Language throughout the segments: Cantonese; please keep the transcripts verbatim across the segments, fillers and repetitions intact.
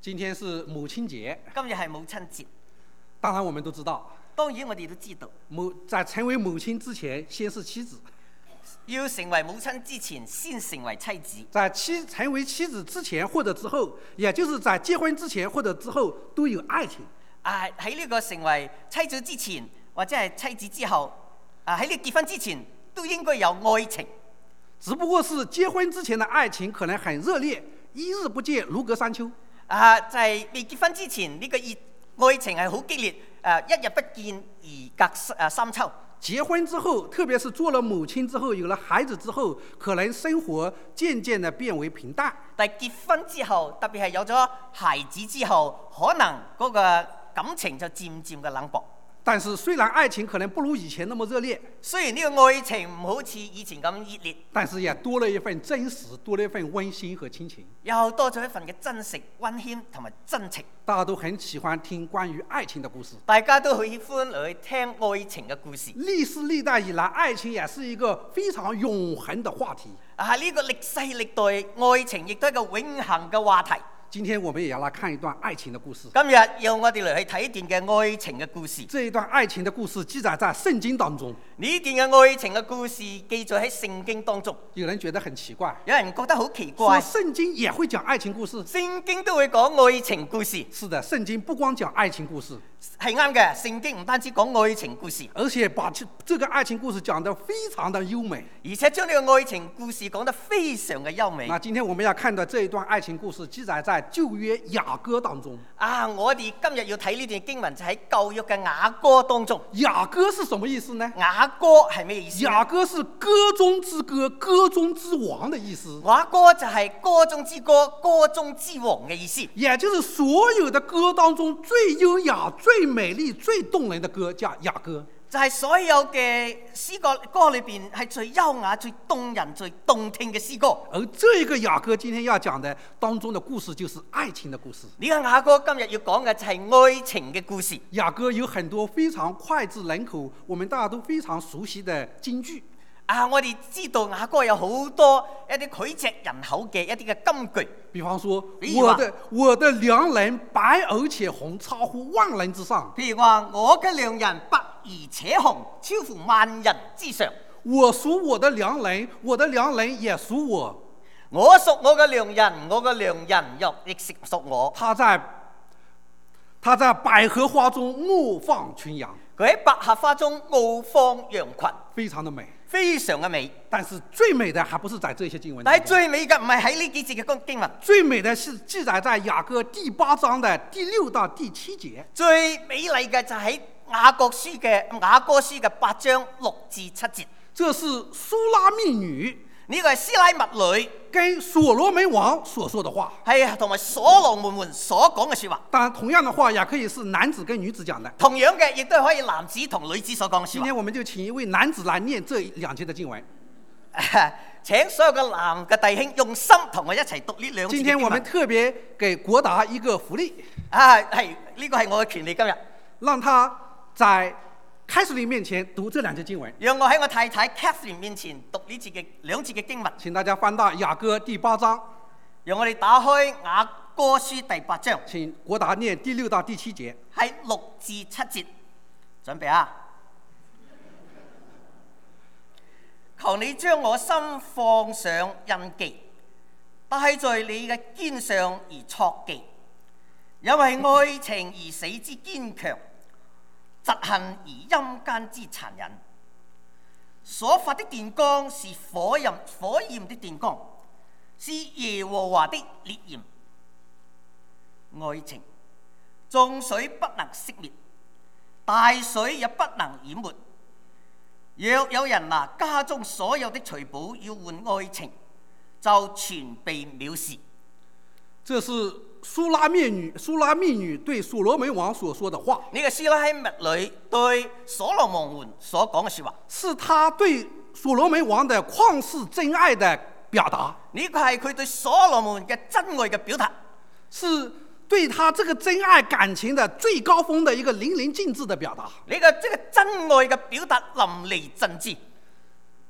今天是母親節， 今日係母親節。 當然我們都知道， 當然我哋都知道， 母在成為母親之前，先是妻子； 要成為母親之前，先成為妻子。 在妻成為妻子之前或者之後，也就是在結婚之前或者之後，都有愛情。 啊，喺呢個成為妻子之前，或者係妻子之後，啊喺呢結婚之前，都應該有愛情。 只不過是結婚之前的愛情可能很熱烈，一日不見如隔三秋。 啊，就係、是、未結婚之前呢、這個熱愛情係好激烈，誒、啊、一日不見而隔誒三秋。 結婚之後，特別是做了母親之後，有了孩子之後，可能生活漸漸地變為平淡。 但係結婚之後，特別係有咗孩子之後，可能嗰個感情就漸漸嘅冷薄。 但是雖然愛情可能不如以前那麼熱烈， 雖然呢個愛情唔好似以前咁熱烈， 但是也多了一份真實，多了一份溫馨和親情， 又多咗一份嘅真實、溫馨同埋真情。 大家都很喜歡聽關於愛情的故事， 大家都好喜歡嚟聽愛情嘅故事。 歷世歷代以來，愛情也是一個非常永恆的話題。 啊，呢個歷世歷代愛情亦都係一個永恆嘅話題。 今天我們也要來看一段愛情的故事。 今日讓我哋嚟去睇一段嘅愛情嘅故事。 這一段愛情的故事記載在聖經當中。 呢段嘅愛情嘅故事記載喺聖經當中。 有人覺得很奇怪， 有人覺得好奇怪， 說聖經也會講愛情故事？ 聖經都會講愛情故事。 是的，聖經不光講愛情故事， 係啱嘅。聖經唔單止講愛情故事， 而且把這個愛情故事講得非常的優美， 而且將呢個愛情故事講得非常嘅優美。 那今天我們要看到這一段愛情故事記載在舊約雅歌當中。 啊，我哋今日要睇呢段經文就喺舊約嘅雅歌當中。 雅歌是什麼意思呢？ 雅歌係咩意思？ 雅歌是歌中之歌，歌中之王的意思。 雅歌就係歌中之歌，歌中之王嘅意思。 也就是所有的歌當中最優雅、最美麗、最動人的歌叫雅歌。 就係所有嘅詩歌歌裏邊係最優雅、最動人、最動聽嘅詩歌。 而這一個雅歌今天要講的當中的故事就是愛情的故事。 呢個雅歌今日要講嘅就係愛情嘅故事。 雅歌有很多非常膾炙人口，我們大家都非常熟悉的金句。 啊，我哋知道雅歌有好多一啲膾炙人口嘅一啲嘅金句。 比方說，我的我的良人白而且紅，超乎萬人之上。 譬如話，我嘅良人白而且紅，超乎萬人之上。 我屬我的良人，我的良人也屬我。 我屬我嘅良人，我嘅良人又亦屬我。 他在他在百合花中怒放群羊。 佢喺百合花中怒放羊群， 非常的美， 非常嘅美。 但是最美的還不是在這些經文。 但係最美嘅唔係喺呢幾節嘅經文， 最美的是記載在雅歌第八章的第六到第七節。 最美麗嘅就喺雅各書嘅雅歌書嘅八章六至七節。 這是書拉密女， 呢個係書拉密女跟所羅門王所說的話， 係同埋所羅門們所講嘅說話。 當然同樣的話也可以是男子跟女子講的。 同樣嘅亦都係可以男子同女子所講嘅說話。 今天我們就請一位男子來念這兩節的經文。 請所有嘅男嘅弟兄用心同我一齊讀呢兩節經文。 今天我們特別給國達一個福利。 啊，係呢個係我嘅權利今日， 讓他在凱瑟琳面前讀這兩節經文。 讓我喺我太太 Catherine 面前讀呢節嘅兩節嘅經文。 請大家翻到雅歌第八章。 讓我哋打開雅歌書第八章。 請國達念第六到第七節。 係六至七節，準備啊！求你將我心放上印記，帶在你嘅肩上而戳記，因為愛情而死之堅強，嫉恨而陰間之殘忍。所發的電光是火焰，火焰的電光是耶和華的烈焰。愛情，眾水不能熄滅，大水也不能淹沒。若有人拿家中所有的財寶要換愛情，就全被藐視。 這是書拉密女書拉密女對所羅門王所說的話。 呢個書拉密女對所羅門王所講嘅說話， 是他對所羅門王的曠世真愛的表達。 呢個係佢對所羅門嘅真愛嘅表達， 是對他這個真愛感情的最高峰的一個淋漓盡致的表達。 呢個即係真愛嘅表達淋漓盡致。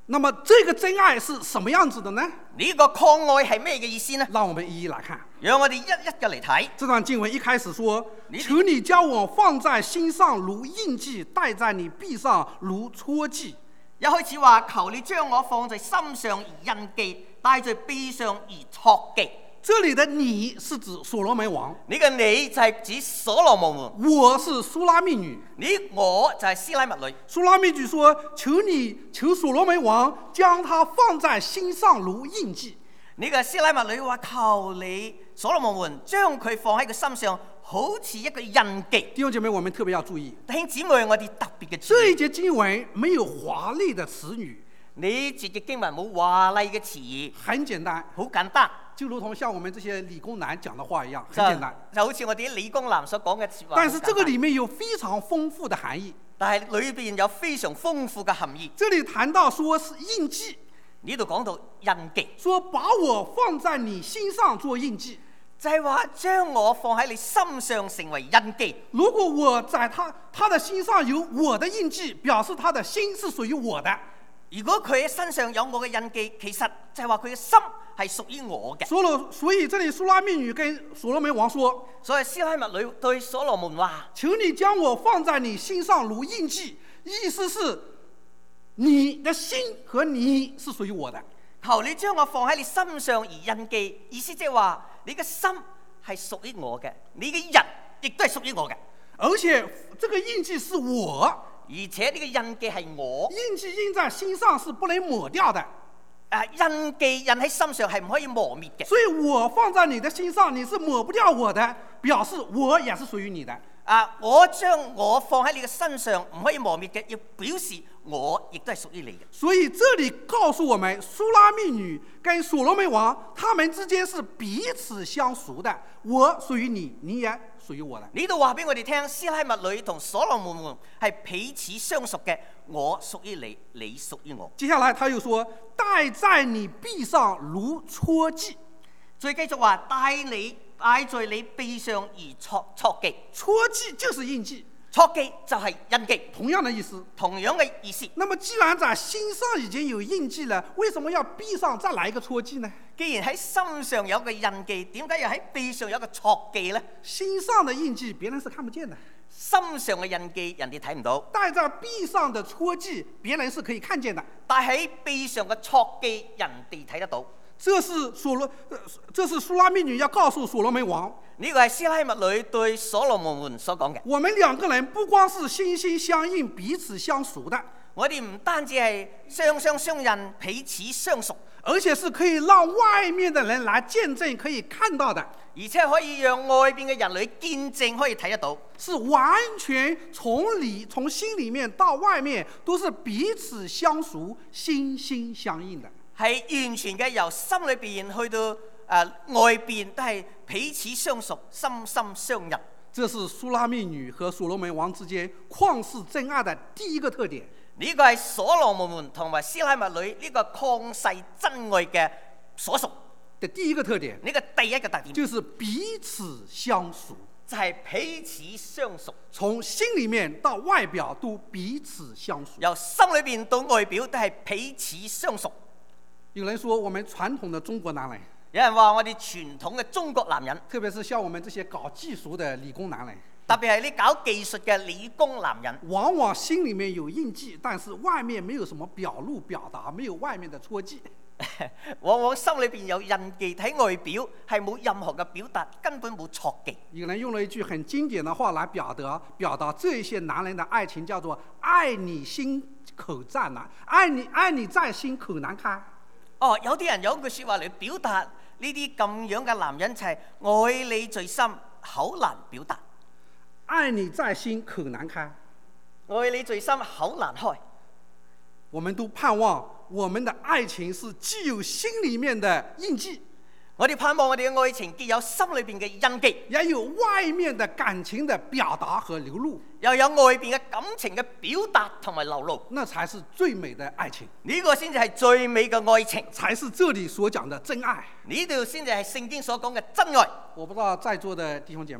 那麼這個真愛是什麼樣子的呢？ 呢個抗愛係咩嘅意思呢？ 讓我們一一來看。 讓我哋一一嘅嚟睇。 這段經文一開始說：求你將我放在心上如印記，戴在你臂上如戳記。 一開始話求你將我放在心上而印記，戴在臂上而戳記。 這裏的你是指所羅門王， 呢個你就係指所羅門王， 我是書拉密女， 你我就係斯拉密女。 書拉密女說：求你求所羅門王將它放在心上如印記。 呢個斯拉密女話求你所羅門王將佢放喺佢心上，好似一個印記。 弟兄姐妹，我們特別要注意， 弟兄姊妹，我哋特別嘅注意， 這一節經文沒有華麗的詞語， 呢節嘅經文冇華麗嘅詞語， 很簡單， 好簡單， 就如同像我們這些理工男講的話一樣，很簡單。 就好似我哋啲理工男所講嘅説話。 但是這個裡面有非常豐富的含義， 但係裏邊有非常豐富嘅含義。 這裡談到說是印記， 呢度講到印記， 說把我放在你心上做印記， 就係話將我放喺你心上成為印記。 如果我在他他的心上有我的印記，表示他的心是屬於我的。 如果佢喺身上有我嘅印記，其實就係話佢嘅心係屬於我嘅。 所羅，所以這裡書拉密女跟所羅門王說， 所以斯拉密女對所羅門話： 求你將我放在你心上如印記，意思是你的心和你是屬於我的。 求你將我放喺你心上而印記，意思即係話你嘅心係屬於我嘅，你嘅人亦都係屬於我嘅。 而且這個印記是我， 而且呢個印記係我， 印記印在心上是不能抹掉的。 啊，印記印喺心上係唔可以磨滅嘅。 所以我放在你的心上，你是抹不掉我的，表示我也是屬於你的。 啊，我將我放喺你嘅身上唔可以磨滅嘅，要表示我亦都係屬於你嘅。 所以這裡告訴我們，書拉密女跟所羅門王他們之間是彼此相屬的，我屬於你，你也屬於我的。 呢度話俾我哋聽，斯拉密女同所羅門王係彼此相屬嘅，我屬於你，你屬於我。 接下來他又說，戴在你臂上如戳記。 再繼續話，戴你戴在你臂上而戳戳記。 戳記就是印記， 戳記就係印記， 同樣的意思。 同樣嘅意思。 那麼既然在心上已經有印記了，為什麼要臂上再來一個戳記呢？ 既然喺心上有個印記，點解要喺臂上有個戳記呢？ 心上的印記別人是看不見的， 心上嘅印記人哋睇唔到， 戴在臂上的戳記別人是可以看見的。 但喺臂上嘅戳記人哋睇得到。 這是所羅，這是書拉密女要告訴所羅門王， 呢個係斯拉密女對所羅門王所講嘅。 我們兩個人不光是心心相印、彼此相屬的， 我哋唔單止係相相相印、彼此相屬， 而且是可以讓外面的人來見證、可以看到的， 而且可以讓外邊嘅人嚟見證，可以睇得到， 是完全從裏從心裡面到外面都是彼此相屬、心心相印的。 係完全嘅由心裏邊去到誒、呃、外邊都係彼此相屬、心心相印。 這是書拉密女和所羅門王之間曠世真愛的第一個特點。 呢個係所羅門王同埋斯拉密女呢個曠世真愛嘅所屬的第一個特點。 呢個第一個特點就是彼此相屬， 就係彼此相屬， 從心裡面到外表都彼此相屬。 由心裏邊到外表都係彼此相屬。 有人說我們傳統的中國男人， 有人話我哋傳統嘅中國男人， 特別是像我們這些搞技術的理工男人， 特別係啲搞技術嘅理工男人， 往往心裡面有印記，但是外面沒有什麼表露表達，沒有外面的戳記。 往往心裏邊有印記，睇外表係冇任何嘅表達，根本冇戳記。 有人用了一句很經典的話來表達表達這些男人的愛情，叫做愛你心口暫難，愛你愛你在心口難開。 哦，有啲人有句説話嚟表達呢啲咁樣嘅男人就係愛你最深，口難表達。 愛你在心口難開， 愛你最深，口難開。 我們都盼望我們的愛情是既有心裡面的印記， 我哋盼望我哋嘅愛情既有心裏邊嘅印記， 也有外面的感情的表達和流露， 又有外邊嘅感情嘅表達同埋流露， 那才是最美的愛情。 呢個先至係最美嘅愛情， 才是這裡所講的真愛。 呢度先至係聖經所講嘅真愛。 我不知道在座的弟兄姐妹，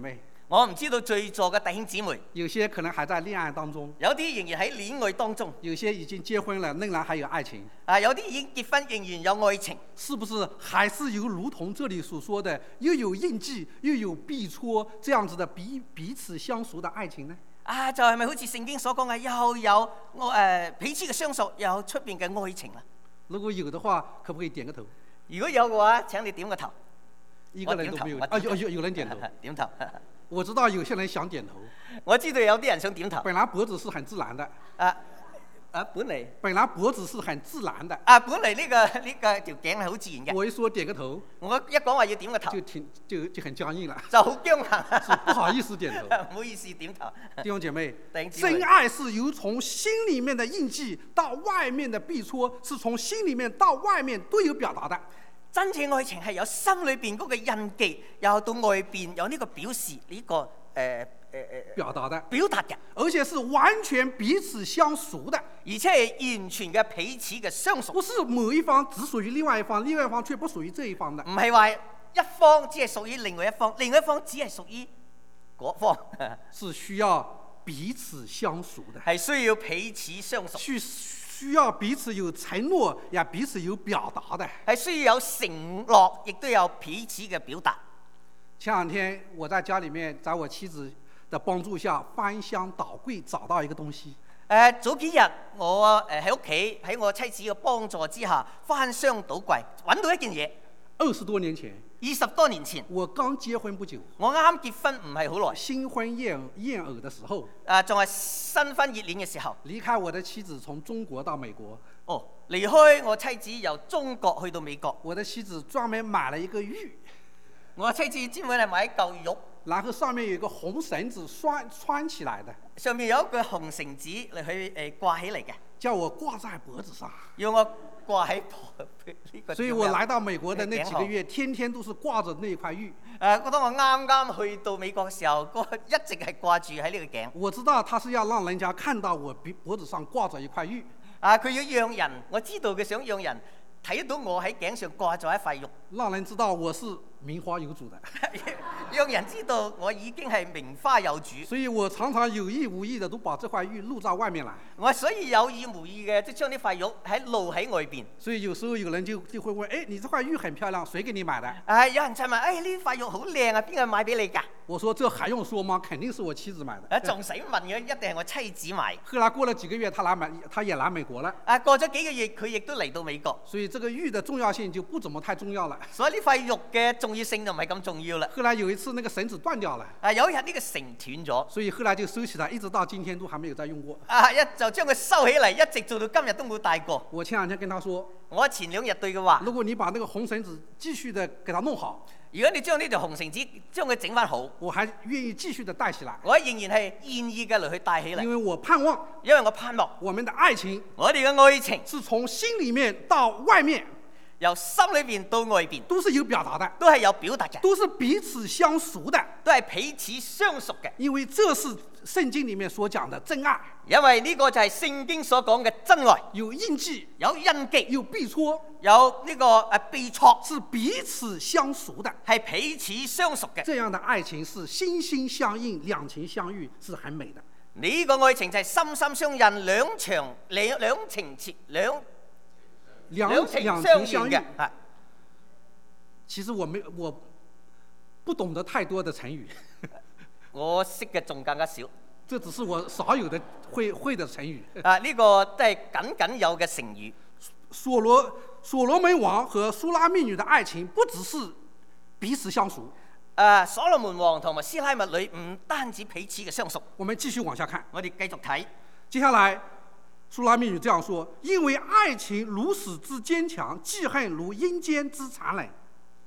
我唔知道在座嘅弟兄姊妹， 有些可能還在戀愛當中， 有啲仍然喺戀愛當中， 有些已經結婚了，仍然還有愛情。 啊，有啲已經結婚，仍然有愛情。 是不是還是有如同這裡所說的，又有印記，又有臂戳，這樣子的彼彼此相屬的愛情呢？ 啊，就係咪好似聖經所講嘅，又有我誒、呃、彼此嘅相屬，又有出邊嘅愛情啦？ 如果有的話，可不可以點個頭？ 如果有嘅話，請你點個頭。 一個人都沒有。啊，有有有人點頭。 點頭。 我知道有些人想點頭。 我知道有啲人想點頭。 本來脖子是很自然的。 啊啊，本嚟。 本來脖子是很自然的。 啊，本嚟呢、這個呢、這個條頸係好自然嘅。 我一說點個頭， 我一講話要點個頭， 就挺就就很僵硬了。 就好僵硬。 是不好意思點頭。 唔好意思點頭。 弟兄姐妹， 姐妹真愛是由從心裡面的印記到外面的臂戳，是從心裡面到外面都有表達的。 真正愛情係有心裏邊嗰個印記，又到外邊有呢個表示呢、這個誒誒誒表達的， 表達嘅， 而且是完全彼此相屬的， 而且係完全嘅彼此嘅相屬。 不是某一方只屬於另外一方，另外一方卻不屬於這一方的。 唔係話一方只係屬於另外一方，另外一方只係屬於嗰方。 是需要彼此相屬的， 係需要彼此相屬。 需需要彼此有承諾，也彼此有表達的。 係需要有承諾，亦都有彼此嘅表達。 前兩天我在家裡面，在我妻子的幫助下翻箱倒櫃，找到一個東西。 誒、呃、早幾日我誒喺屋企喺我妻子嘅幫助之下翻箱倒櫃，揾到一件嘢。 二十多年前， 二十多年前， 我剛結婚不久， 我啱啱結婚唔係好耐， 新婚燕燕爾的時候， 誒仲係新婚熱戀嘅時候， 離開我的妻子從中國到美國。 哦，離開我妻子由中國去到美國， 我的妻子專門買了一個玉， 我妻子專門係買一嚿玉， 然後上面有一個紅繩子拴穿起來的， 上面有一個紅繩子嚟去誒掛起嚟嘅， 叫我掛在脖子上， 要我掛喺呢個。 所以我來到美國的那幾個月，天天都是掛着那塊玉。 誒，我當我啱啱去到美國嘅時候，一直係掛住喺呢個頸。 我知道他是要讓人家看到我鼻脖子上掛着一塊玉。 啊，佢要讓人，我知道佢想讓人睇到我喺頸上掛咗一塊玉， 讓人知道我是名花有主的， 讓人知道我已經係名花有主。 所以我常常有意無意的都把這塊玉露在外面來。 我所以有意無意嘅，即將呢塊玉喺露喺外邊。 所以有時候有人就就會問：誒，你這塊玉很漂亮，誰給你買的？ 啊，有人就問：誒，呢塊玉好靚啊，邊個買俾你㗎？ 我說：這還用說嗎？肯定是我妻子買的。 啊，仲使問嘅，一定係我妻子買。 後來過了幾個月，他來美，他也來美國了。 啊，過咗幾個月，佢亦都嚟到美國。 所以這個玉的重要性就不怎麼太重要了。 所以呢塊玉嘅重要性就唔係咁重要啦。 後來有一次，那個繩子斷掉了。 啊，有一日呢個繩斷咗。 所以後來就收起來，一直到今天都還沒有再用過。 啊，一就將佢收起嚟，一直做到今日都冇戴過。 我前兩天跟他說， 我前兩日對佢話， 如果你把那個紅繩子繼續的給它弄好， 如果你將呢條紅繩子將佢整翻好， 我還願意繼續的戴起來。 我仍然係願意嘅嚟去戴起嚟， 因為我盼望， 因為我盼望我們的愛情， 我哋嘅愛情是從心裡面到外面， 由心裏邊到外邊都是有表達的， 都係有表達嘅， 都是彼此相屬的， 都係彼此相屬嘅。 因為這是聖經裡面所講的真愛， 因為呢個就係聖經所講嘅真愛， 有印記， 有印記， 有臂戳， 有呢個誒臂戳， 是彼此相屬的， 係彼此相屬嘅。 這樣的愛情是心心相印，兩情相悅，是很美的。 呢個愛情就係心心相印，兩情兩兩情切兩兩情兩相情相嘅。 悅。其實我沒我不懂得太多的成語。 我識嘅仲更加少， 這只是我少有的會會的成語。 啊，呢、這個都係僅僅有嘅成語。 所羅所羅門王和蘇拉密女的愛情不只是彼此相屬。 啊，所羅門王同埋斯拉密女唔單止彼此嘅相屬。 我們繼續往下看， 我哋繼續睇。 接下來，蘇拉密女這樣說：因為愛情如此之堅強，記恨如陰間之殘忍。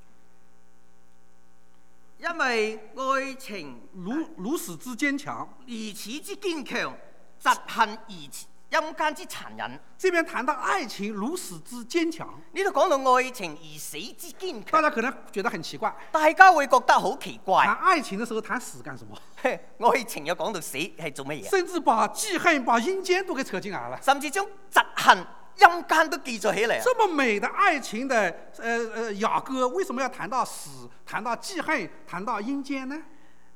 因為愛情如如此之堅強， 如此之堅強，嫉恨而陰間之殘忍。 這邊談到愛情如此之堅強， 呢度講到愛情而死之堅強， 大家可能覺得很奇怪， 大家會覺得好奇怪。 談愛情的時候談死幹什麼？ 愛情又講到死係做乜嘢？ 甚至把記恨、把陰間都給扯進來了， 甚至將嫉恨、陰間都記咗起嚟。 這麼美的愛情的，呃呃雅歌，為什麼要談到死、談到記恨、談到陰間呢？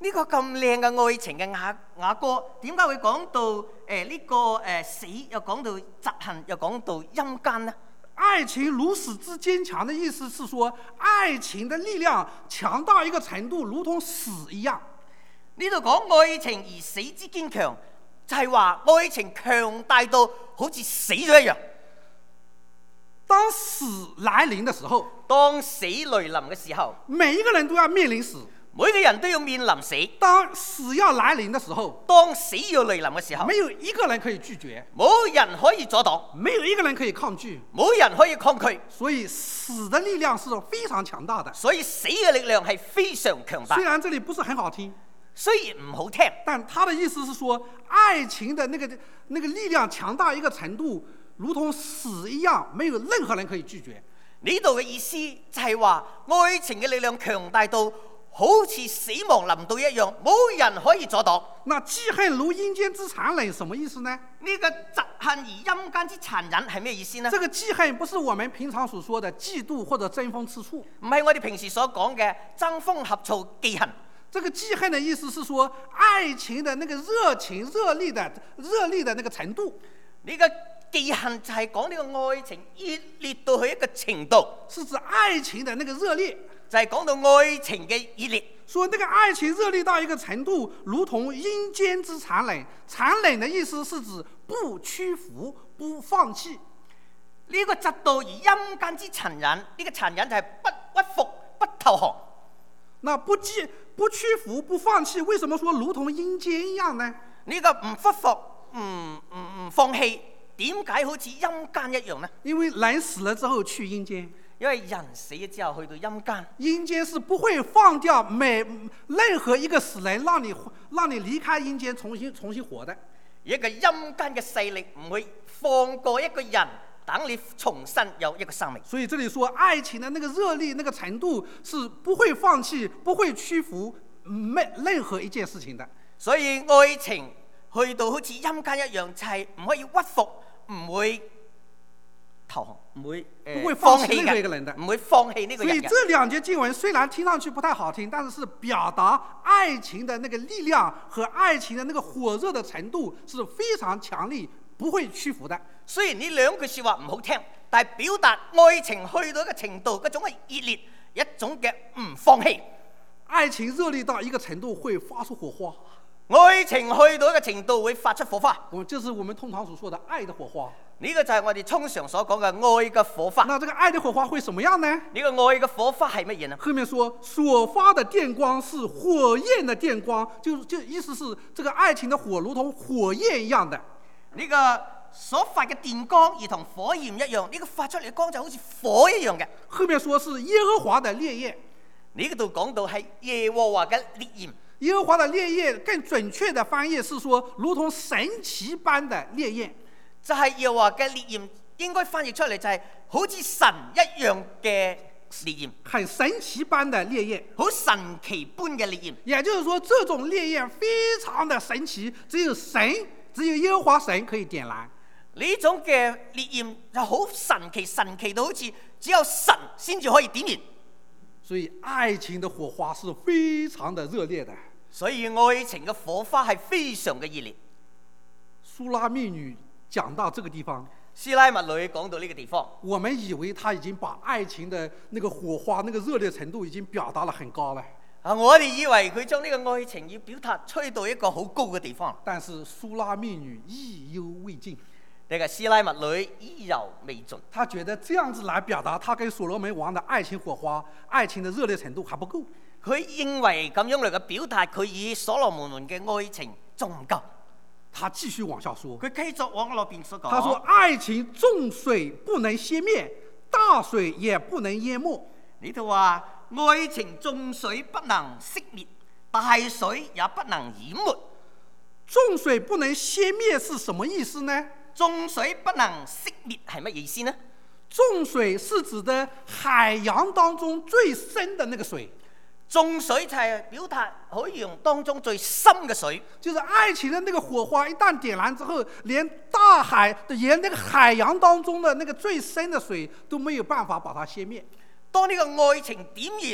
呢個咁靚嘅愛情嘅雅雅歌，點解會講到誒呢、呃這個誒、呃、死，又講到嫉恨，又講到陰間呢？ 愛情如此之堅強的意思是說，愛情的力量強到一個程度，如同死一樣。 呢度講愛情而死之堅強，就係、是、話愛情強大到好似死咗一樣。 當死來臨的時候， 當死來臨嘅時候， 每一個人都要面臨死。 每個人都要面臨死。 當死要來臨的時候， 當死要來臨嘅時候， 沒有一個人可以拒絕， 冇人可以阻擋， 沒有一個人可以抗拒， 冇人可以抗拒。 所以死的力量是非常強大的。 所以死嘅力量係非常強大。 雖然這裡不是很好聽， 雖然唔好聽， 但他的意思是說，愛情的那個那個力量強大一個程度，如同死一樣，沒有任何人可以拒絕。 呢度嘅意思就係話，愛情嘅力量強大到好似死亡臨到一樣，冇人可以阻擋。 那記恨如陰間之殘忍，什麼意思呢？ 呢個嫉恨而陰間之殘忍係咩意思呢？ 這個記恨不是我們平常所說的嫉妒或者爭風吃醋， 唔係我哋平時所講嘅爭風呷醋記恨。 這個記恨的意思是說，愛情的那個熱情、熱力的熱力的那個程度。 呢個記恨就係講呢個愛情熱烈到去一個程度， 是指愛情的那個熱烈。 就係講到愛情嘅熱烈， 說那個愛情熱烈到一個程度，如同陰間之殘忍。殘忍的意思是指不屈服、不放棄。 呢個嫉妒而陰間之殘忍，呢、這個殘忍就係不屈服、不投降。 那不屈不屈服、不放棄，為什麼說如同陰間一樣呢？ 呢、這個唔屈服、唔唔唔放棄，點解好似陰間一樣呢？ 因為人死了之後去陰間。 因為人死咗之後去到陰間， 陰間是不會放掉每任何一個死人，讓你讓你離開陰間，重新重新活的。 一個陰間嘅勢力唔會放過一個人，等你重新有一個生命。 所以這裡說愛情的那個熱力、那個程度是不會放棄、不會屈服沒任何一件事情的。 所以愛情去到好似陰間一樣，就係、是、唔可以屈服，唔會投降，唔會、呃、 不會放棄任何一個人的， 唔會放棄呢個人嘅。 所以這兩節經文雖然聽上去不太好聽，但是是表達愛情的那個力量和愛情的那個火熱的程度是非常強力，不會屈服的。 雖然呢兩句說話唔好聽，但係表達愛情去到一個程度，嗰種係熱烈，一種嘅唔放棄。 愛情熱烈到一個程度會發出火花。 愛情去到一個程度會發出火花， 我就是我們通常所說的愛的火花。 呢個就係我哋通常所講嘅愛嘅火花。 那這個愛的火花會什麼樣呢？ 呢個愛嘅火花係乜嘢呢？ 後面說所發的電光是火焰的電光，就就意思是這個愛情的火如同火焰一樣的。 呢個所發嘅電光如同火焰一樣，呢個發出嚟嘅光就好似火一樣嘅。 後面說是耶和華的烈焰， 呢度講到係耶和華嘅烈焰。 耶和華的烈焰更準確的翻譯是說，如同神奇般的烈焰， 就係耶和華嘅烈焰，應該翻譯出嚟就係好似神一樣嘅烈焰， 很神奇般的烈焰， 好神奇般嘅烈焰。 也就是說，這種烈焰非常的神奇，只有神，只有耶和華神可以點燃。 呢種嘅烈焰就好神奇，神奇到好似只有神先至可以點燃。 所以愛情的火花是非常的熱烈的。 所以愛情嘅火花係非常嘅熱烈。 蘇拉密女講到這個地方， 書拉密女講到呢個地方， 我們以為他已經把愛情的那個火花、那個熱烈程度已經表達得很高了。 啊，我哋以為佢將呢個愛情要表達吹到一個好高嘅地方。 但是蘇拉密女意猶未盡。 呢個書拉密女意猶未盡。 他覺得這樣子來表達他跟所羅門王的愛情火花、愛情的熱烈程度還不夠。 佢認為咁樣嚟嘅表達，佢與所羅門王嘅愛情仲唔夠。 他繼續往下說， 佢繼續往落邊所講。 他說：愛情眾水不能熄滅，大水也不能淹沒。 呢度話愛情眾水不能熄滅，大水也不能淹沒。 眾水不能熄滅是什麼意思呢？ 眾水不能熄滅係乜意思呢？ 眾水是指的海洋當中最深的那個水。 眾水就係表達海洋當中最深嘅水， 就是愛情的那個火花一旦點燃之後，連大海、連那個海洋當中的那個最深的水都沒有辦法把它熄滅。 當呢個愛情點燃，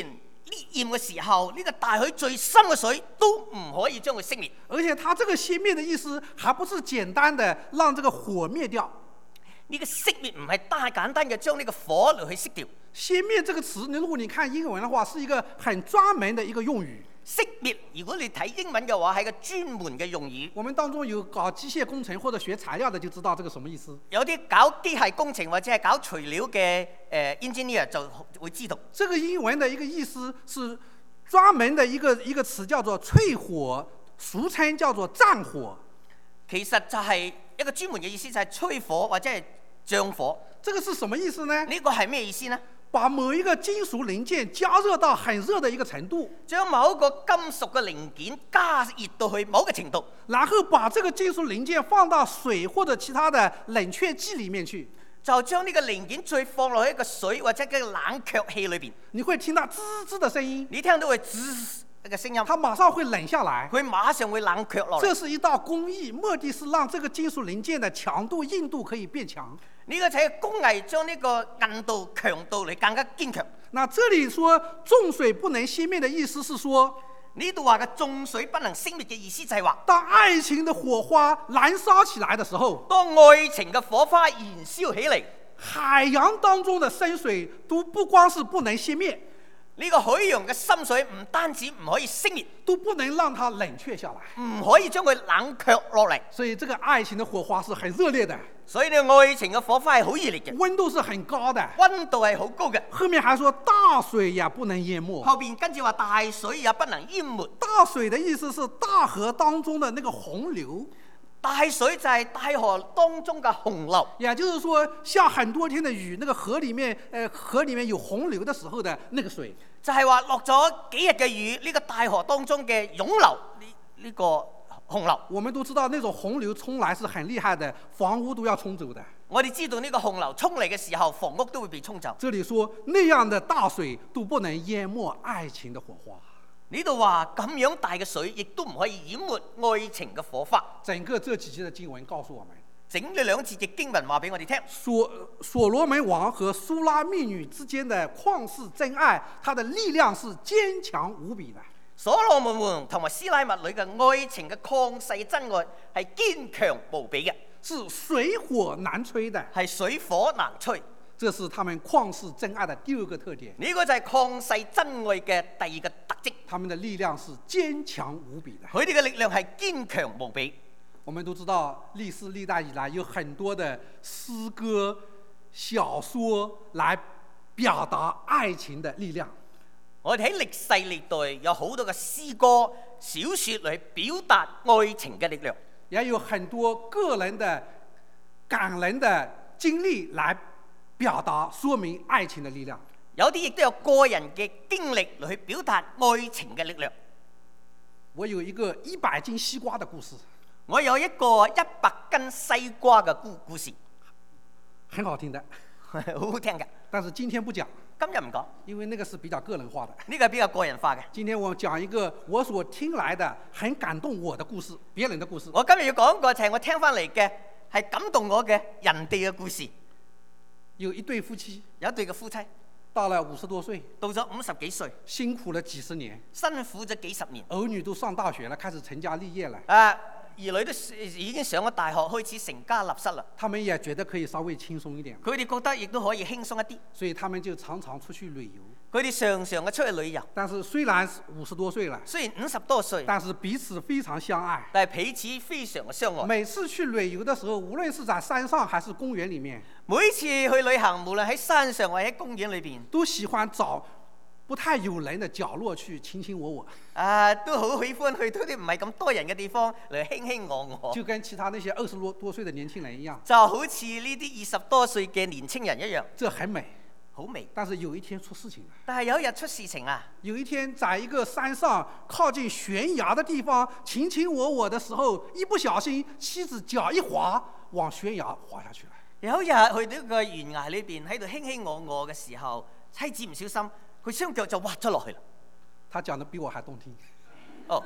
烈焰嘅時候，呢、這個大海最深嘅水都唔可以將佢熄滅。 而且他這個熄滅的意思，還不是簡單的讓這個火滅掉。 呢個熄滅唔係單簡單嘅將呢個火嚟去熄掉。 熄滅這個詞，你如果你看英文的話，是一個很專門的一個用語。 熄滅，如果你睇英文嘅話，係個專門嘅用語。 我們當中有搞機械工程或者學材料的，就知道這個什麼意思。 有啲搞機械工程或者係搞材料嘅誒 engineer 就會知道。 這個英文的一個意思是專門的一個一個詞，叫做淬火，俗稱叫做戰火。 其實就係一個專門嘅意思，就係吹火或者係漲火。 這個是什麼意思呢？ 呢個係咩意思呢？ 把某一個金屬零件加熱到很熱的一個程度， 將某一個金屬嘅零件加熱到去某個程度， 然後把這個金屬零件放到水或者其他的冷卻劑裡面去， 就將呢個零件再放落去一個水或者嘅冷卻器裏邊， 你會聽到滋滋的聲音， 你聽到會滋一個聲音， 它馬上會冷下來， 佢馬上會冷卻落嚟。 這是一道工藝，目的是讓這個金屬零件的強度、硬度可以變強。 呢個就係工藝，將呢個硬度、強度嚟更加堅強。 那這裡說重水不能熄滅的意思是說， 呢度話嘅重水不能熄滅嘅意思就係話， 當愛情的火花燃燒起來的時候， 當愛情嘅火花燃燒起嚟， 海洋當中的深水都不光是不能熄滅， 呢個海洋嘅深水唔單止唔可以熄滅， 都不能讓它冷卻下來， 唔可以將佢冷卻落嚟。 所以這個愛情的火花是很熱烈的， 所以呢愛情嘅火花係好熱烈嘅， 溫度是很高的， 溫度係好高嘅。 後面還說大水也不能淹沒。 後邊跟住話大水也不能淹沒。 大水的意思是大河當中的那個洪流， 大水就係大河當中嘅洪流， 也就是說下很多天的雨，那個河裡面，呃，河裡面有洪流的時候的那個水， 就係話落咗幾日嘅雨，呢、這個大河當中嘅湧流，呢、這、呢個洪流。 我們都知道那種洪流衝來是很厲害的，房屋都要沖走的。 我哋知道呢個洪流衝嚟嘅時候，房屋都會被沖走。 這裡說那樣的大水都不能淹沒愛情的火花。 呢度話咁樣大嘅水，亦都唔可以淹沒愛情嘅火花。 整個這幾節的經文告訴我們， 整呢兩節嘅經文話俾我哋聽， 所所羅門王和蘇拉密女之間的曠世真愛，它的力量是堅強無比的。 所羅門王同埋斯拉密女嘅愛情嘅曠世真愛係堅強無比嘅， 是水火難吹的， 係水火難吹。 這是他們曠世真愛的第二個特點。 呢個就係曠世真愛嘅第二個特質。 他們的力量是堅強無比的。 佢哋嘅力量係堅強無比。 我們都知道，歷世歷代以來有很多的詩歌、小說來表達愛情的力量。 我哋喺歷世歷代有好多嘅詩歌、小說嚟表達愛情嘅力量， 也有很多個人的感人的經歷來表達說明愛情的力量。 有啲亦都有個人嘅經歷嚟去表達愛情嘅力量。 我有一個一百斤西瓜的故事。 我有一個一百斤西瓜嘅故故事， 很好聽的， 好好聽嘅。 但是今天不講， 今日唔講， 因為那個是比較個人化的。 呢個係比較個人化嘅。 今天我講一個我所聽來的很感動我的故事，別人的故事。 我今日要講個就係我聽翻嚟嘅，係感動我嘅人哋嘅故事。 有一對夫妻， 有一對嘅夫妻， 到了五十多歲， 到咗五十幾歲， 辛苦了幾十年， 辛苦咗幾十年， 兒女都上大學了，開始成家立業了。 啊，兒女都已經上咗大學，開始成家立室啦。 他們也覺得可以稍微輕鬆一點， 佢哋覺得亦都可以輕鬆一啲， 所以他們就常常出去旅遊。 佢哋常常嘅出去旅遊。 但是雖然五十多歲了， 雖然五十多歲， 但是彼此非常相愛， 但係彼此非常嘅相愛。 每次去旅遊的時候，無論是在山上還是公園裡面， 每次去旅行，無論喺山上或者喺公園裏邊， 都喜歡找不太有人的角落去卿卿我我。 啊，都好喜歡去到啲唔係咁多人嘅地方嚟卿卿我我。 就跟其他那些二十多多歲的年輕人一樣， 就好似呢啲二十多歲嘅年輕人一樣， 這很美， 好美。 但是有一天出事情了。 但係有一日出事情啦， 有一天在一個山上靠近懸崖的地方卿卿我我的時候，一不小心妻子腳一滑，往懸崖滑下去了。 有一日去到個懸崖裏邊喺度卿卿我我嘅時候，妻子唔小心，佢雙腳就滑咗落去啦。 他講得比我還動聽。 哦，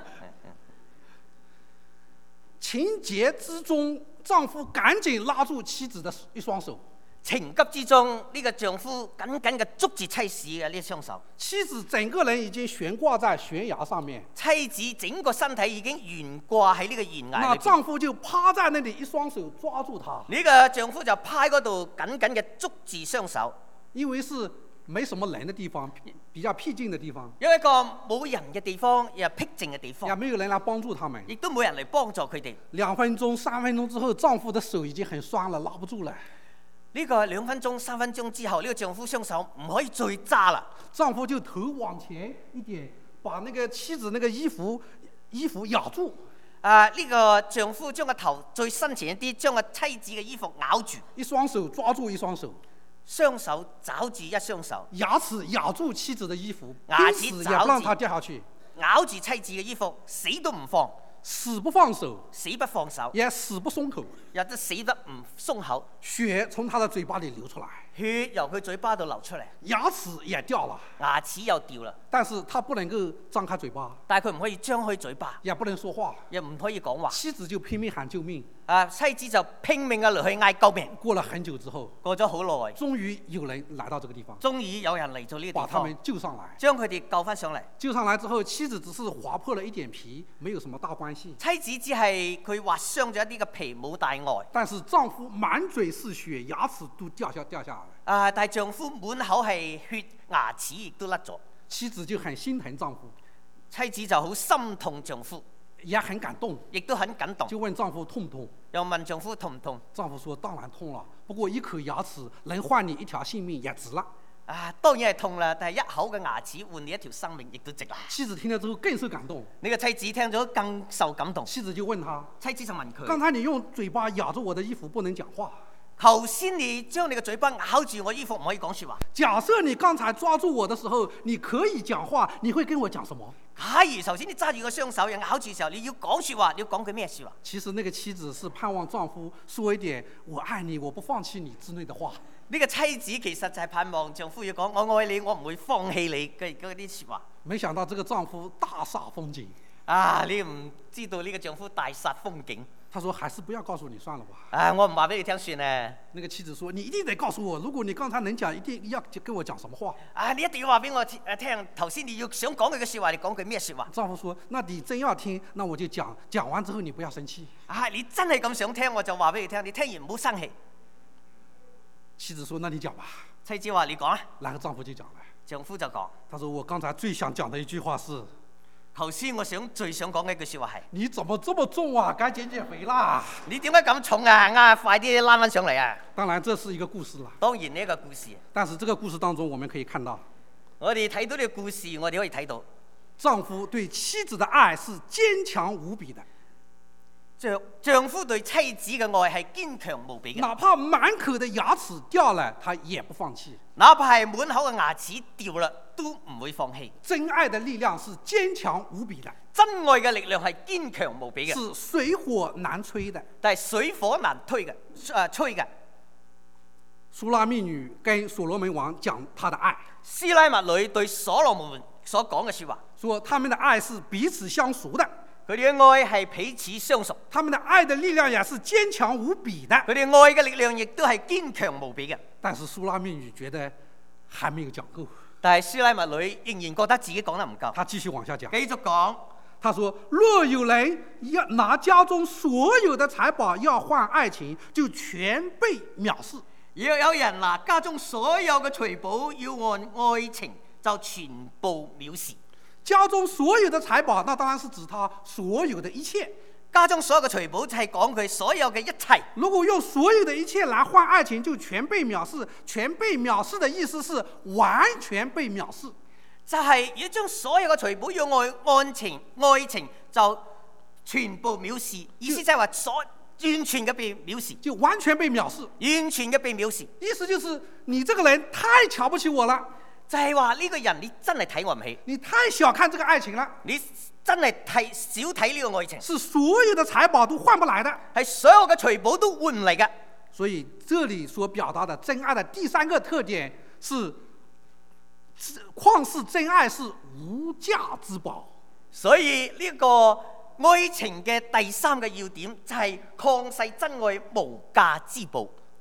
情節之中，丈夫趕緊拉住妻子的一雙手。 情急之中，呢、這個丈夫緊緊嘅捉住妻子嘅呢雙手， 妻子整個人已經懸掛在懸崖上面， 妻子整個身體已經懸掛喺呢個懸崖那裏邊。 丈夫就趴在那裡，一雙手抓住她， 呢個丈夫就趴喺嗰度緊緊嘅捉住雙手， 因為是沒什麼人的地方，比較僻靜的地方， 有一個冇人嘅地方，又僻靜嘅地方， 也沒有人來幫助他們。 亦都冇人嚟幫助佢哋。 兩分鐘、三分鐘之後，丈夫的手已經很酸了，拉不住了。 呢個兩分鐘、三分鐘之後，呢、這個丈夫雙手唔可以再揸啦。 丈夫就頭往前一點，把那個妻子那個衣服衣服咬住。 啊！呢、這個丈夫將個頭最身前一啲，將個妻子嘅衣服咬住， 一雙手抓住一雙手， 雙手抓住一雙手， 牙齒咬住妻子的衣服， 牙死齒也不讓她掉下去， 咬住妻子嘅衣服，死都唔放， 死不放手， 死不放手， 也死不鬆口， 亦都死得唔鬆口， 血從她的嘴巴裡流出來， 血由佢嘴巴度流出嚟， 牙齒也掉了， 牙齒又掉啦， 但是她不能夠張開嘴巴， 但係佢唔可以張開嘴巴， 也不能說話， 又唔可以講話。 妻子就拼命喊救命。 啊，妻子就拼命嘅嚟去嗌救命。 過了很久之後， 過咗好耐， 終於有人來到這個地方， 終於有人嚟到呢個地方把他們，救上來。 將佢哋救翻上嚟。 救上來之後，妻子只是劃破了一點皮，沒有什麼大關係。 妻子只係佢劃傷咗一啲嘅皮，冇大礙。 但是丈夫滿嘴是血，牙齒都掉下掉下來。 啊！但係丈夫滿口係血，牙齒亦都甩咗。 妻子就很心疼丈夫， 妻子就好心痛丈夫， 也很感動， 亦都很感動。 就問丈夫痛不痛？ 又問丈夫痛唔痛？ 丈夫說：當然痛了，不過一口牙齒能換你一條性命也值了。 啊，當然係痛啦，但係一口嘅牙齒換你一條生命，亦都值啦。 妻子聽了之後更受感動， 呢個妻子聽咗更受感動。 妻子就問他： 妻子就問佢： 剛才你用嘴巴咬住我的衣服，不能講話。 頭先你將你嘅嘴巴咬住我衣服，唔可以講説話。 假設你剛才抓住我的時候，你可以講話，你會跟我講什麼？ 假如頭先你揸住個雙手又咬住嘅時候，你要講説話，你要講句咩説話？ 其實那個妻子是盼望丈夫說一點“我愛你，我不放棄你”之類的話。 呢個妻子其實就係盼望丈夫要講我愛你，我唔會放棄你嘅嗰啲説話。 沒想到這個丈夫大煞風景。 啊！你唔知道呢個丈夫大煞風景。 他說：還是不要告訴你算了吧。 啊！我唔話俾你聽算啦。 那個妻子說：你一定得告訴我，如果你剛才能講，一定要跟我講什麼話。 啊！你一定要話俾我聽，聽頭先你要想講佢嘅説話，你講句咩説話？ 丈夫說：那你真要聽，那我就講。講完之後你不要生氣。 啊！你真係咁想聽，我就話俾你聽。你聽完唔好生氣。 妻子說：那你講吧。 妻子話：你講啊。 然後丈夫就講了。 丈夫就講： 他說我剛才最想講的一句話是。 頭先我想最想講嘅一句説話係： 你怎麼這麼重啊？該減減肥啦！ 你點解咁重啊？啊，快啲拉翻上嚟啊！ 當然，這是一個故事啦。 當然呢一個故事。 但是這個故事當中，我們可以看到， 我哋睇到呢個故事，我哋可以睇到， 丈夫對妻子的愛是堅強無比的。 丈丈夫對妻子嘅愛係堅強無比嘅， 哪怕滿口的牙齒掉了，他也不放棄。 哪怕係滿口嘅牙齒掉啦，都唔會放棄。 真愛的力量是堅強無比的， 真愛嘅力量係堅強無比嘅， 是水火難吹的， 但係水火難推嘅，誒、呃、吹嘅。 書拉密女跟所羅門王講他的愛， 書拉密女對所羅門所講嘅説話， 說他們的愛是彼此相屬的。 佢哋嘅愛係彼此相屬， 他們的愛的力量也是堅強無比的。 佢哋愛嘅力量亦都係堅強無比嘅。 但是蘇拉密女覺得還沒有講夠， 但係書拉密女仍然覺得自己講得唔夠， 她繼續往下講， 繼續講。 她說：若有人要拿家中所有的財寶要換愛情，就全被藐視； 若有人拿家中所有嘅財寶要換愛情，就全部藐視。 家中所有的財寶，那當然是指他所有的一切。 家中所有嘅財寶就係講佢所有嘅一切。 如果用所有的一切來換愛情，就全被藐視。全被藐視的意思是完全被藐視。 就係如果將所有嘅財寶要愛愛情，愛情就全部藐視。意思就係話所完全嘅被藐視， 就完全被藐視。 完全嘅被藐視。 意思就是你這個人太瞧不起我了。 就係話呢個人你真係睇我唔起， 你太小看這個愛情了， 你真係睇少睇呢個愛情， 是所有的財寶都換不來的， 係所有嘅財寶都換唔嚟嘅。 所以這裡所表達的真愛的第三個特點是，況是真愛是無價之寶。 所以呢個愛情嘅第三個要點就係曠世真愛無價之寶。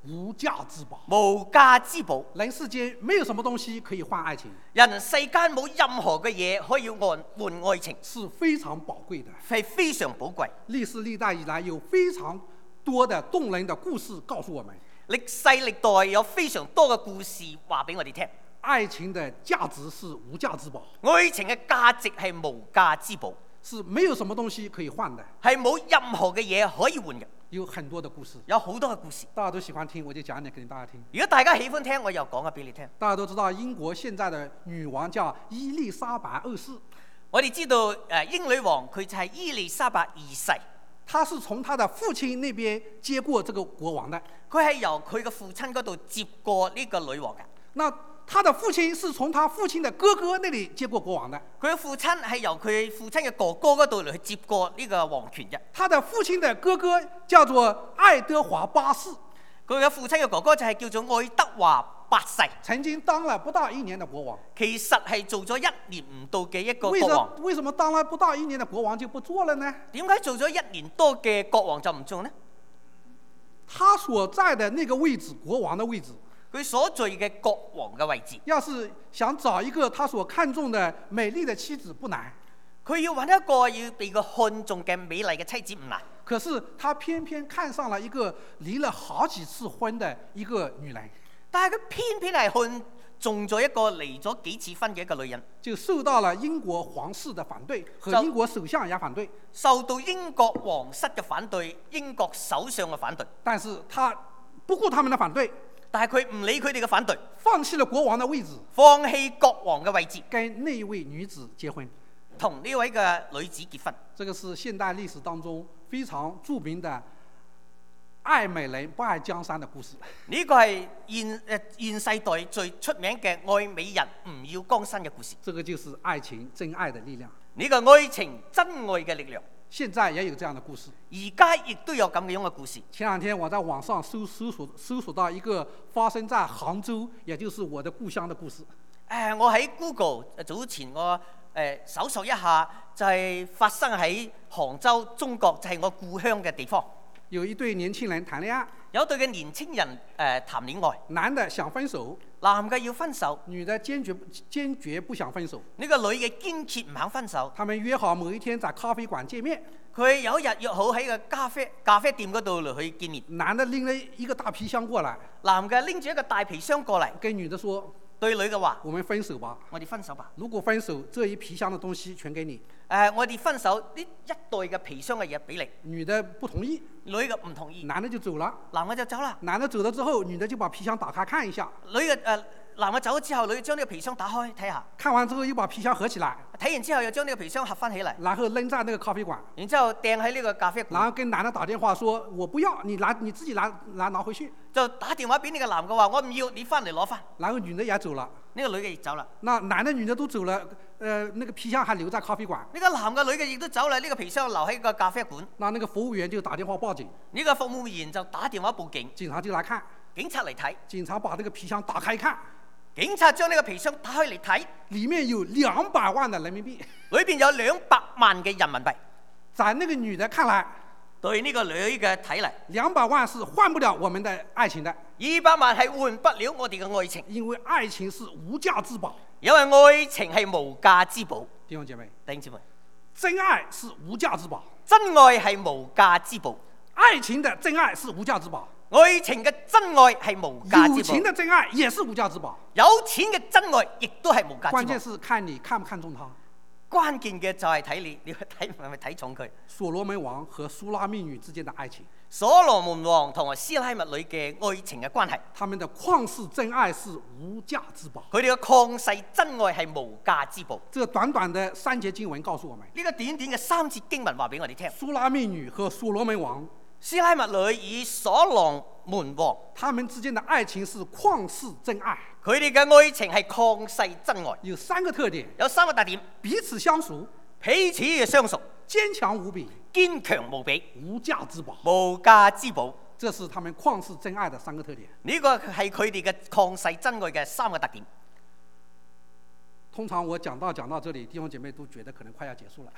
无价之寶。 無價之寶。 人世間沒有什麼東西可以換愛情， 人世間冇任何嘅嘢可以換換愛情， 是非常寶貴的。 係非常寶貴。 歷世歷代以來有非常多的動人的故事告訴我們， 歷世歷代有非常多嘅故事話俾我哋聽。 愛情的價值是無價之寶， 愛情嘅價值係無價之寶， 是沒有什麼東西可以換的， 係冇任何嘅嘢可以換嘅。 有很多的故事， 有好多嘅故事， 大家都喜歡聽，我就講一點給大家聽。 如果大家喜歡聽，我又講下俾你聽。 大家都知道英國現在的女王叫伊麗莎白二世， 我哋知道誒英女王佢就係伊麗莎白二世， 她是從她的父親那邊接過這個國王的。 佢係由佢嘅父親嗰度接過呢個女王嘅。 那他的父親是從他父親的哥哥那裏接過國王的。 佢嘅父親係由佢父親嘅哥哥嗰度嚟去接過呢個皇權嘅。 他的父親的哥哥叫做愛德華八世， 佢嘅父親嘅哥哥就係叫做愛德華八世， 曾經當了不到一年的國王。 其實係做咗一年唔到嘅一個為什國王。 為什麼當了不到一年的國王就不做了呢？ 點解做咗一年多嘅國王就唔做呢？ 他所在的那個位置，國王的位置， 佢所在嘅國王嘅位置， 要是想找一個他所看重的美麗的妻子不難， 佢要揾一個要被佢看中嘅美麗嘅妻子唔難。 可是他偏偏看上了一個離了好幾次婚的一個女人， 但係佢偏偏係看中咗一個離咗幾次婚嘅一個女人， 就受到了英國皇室的反對，和英國首相也反對， 受到英國皇室嘅反對，英國首相嘅反對。 但是他不顧他們的反對， 但係佢唔理佢哋嘅反對， 放棄了國王的位置， 放棄國王嘅位置， 跟那一位女子結婚。 同呢位嘅女子結婚。 這個是現代歷史當中非常著名的愛美人不愛江山的故事。 呢個係現誒現世代最出名嘅愛美人唔要江山嘅故事。 這個就是愛情真愛的力量。 呢個愛情真愛嘅力量， 現在也有這樣的故事。 而家亦都有咁樣嘅故事。 前兩天我在網上搜搜索搜索到一個發生在杭州，也就是我的故鄉的故事。 誒，我喺 Google 早前我誒搜索一下，就係發生喺杭州，中國，就係我故鄉嘅地方。 有一對年輕人談戀愛， 有對嘅年青人誒談戀愛， 男的想分手， 男嘅要分手， 女的堅決堅決不想分手。 呢個女嘅堅決唔肯分手。 他們約好某一天在咖啡館見面。 佢有一日約好喺個咖啡咖啡店嗰度嚟去見面。 男的拎了一個大皮箱過來， 男嘅拎住一個大皮箱過嚟， 跟女的說： 對女嘅話， 我們分手吧。 我哋分手吧。 如果分手，這一皮箱的東西全給你。 誒、呃，我哋分手，呢一袋嘅皮箱嘅嘢俾你。 女的不同意， 女嘅唔同意， 男的就走了。 男嘅就走啦。 男的走了之後，女的就把皮箱打開看一下。 女嘅誒、呃，男嘅走咗之後，女嘅將呢個皮箱打開睇下。 看完之後又把皮箱合起來。 睇完之後又將呢個皮箱合翻起嚟， 然後扔在那個咖啡館。 然之後掟喺呢個咖啡館。 然後跟男的打電話說：我不要，你拿你自己拿拿拿回去。 就打電話俾呢個男嘅話：我唔要，你翻嚟攞翻。 然後女的也走了。 呢、這個女嘅亦走啦。 那男的女的都走了，呃，那個皮箱還留在咖啡館。 呢、這個男嘅女嘅亦都走啦，呢、這個皮箱留喺個咖啡館。 那那個服務員就打電話報警。 呢、這個服務員就打電話報警。 警察就來看。 警察嚟睇。 警察把這個皮箱打開看。 警察將呢個皮箱打開嚟睇， 裡面有兩百萬的人民幣。 裏邊有兩百萬嘅人民幣。 在那個女的看來， 對呢個女嘅睇嚟， 兩百萬是換不了我們的愛情的。 二百萬係換不了我哋嘅愛情， 因為愛情是無價之寶。 因為愛情係無價之寶。 弟兄姐妹， 弟兄姐妹， 真愛是無價之寶。 真愛係無價之寶。 愛情的真愛是無價之寶。 愛情嘅真愛係無價之寶。 友情的真愛也是無價之寶。 有錢嘅真愛亦都係無價之寶。 關鍵是看你看不看重他。 關鍵嘅就係睇你，你睇係咪睇重佢？ 所羅門王和蘇拉密女之間的愛情。 所羅門王同埋斯拉密女嘅愛情嘅關係。 他們的曠世真愛是無價之寶。 佢哋嘅曠世真愛係無價之寶。 這短短的三節經文告訴我們。 呢個短短嘅三節經文話俾我哋聽。 蘇拉密女和所羅門王。 斯拉密女與所羅門王， 他們之間的愛情是曠世真愛。 佢哋嘅愛情係曠世真愛。 有三個特點。 有三個特點： 彼此相熟， 彼此嘅相熟， 堅強無比， 堅強無比， 無價之寶， 無價之寶。 這是他們曠世真愛的三個特點。 呢個係佢哋嘅曠世真愛嘅三個特點。 通常我講到講到這裡，弟兄姐妹都覺得可能快要結束了。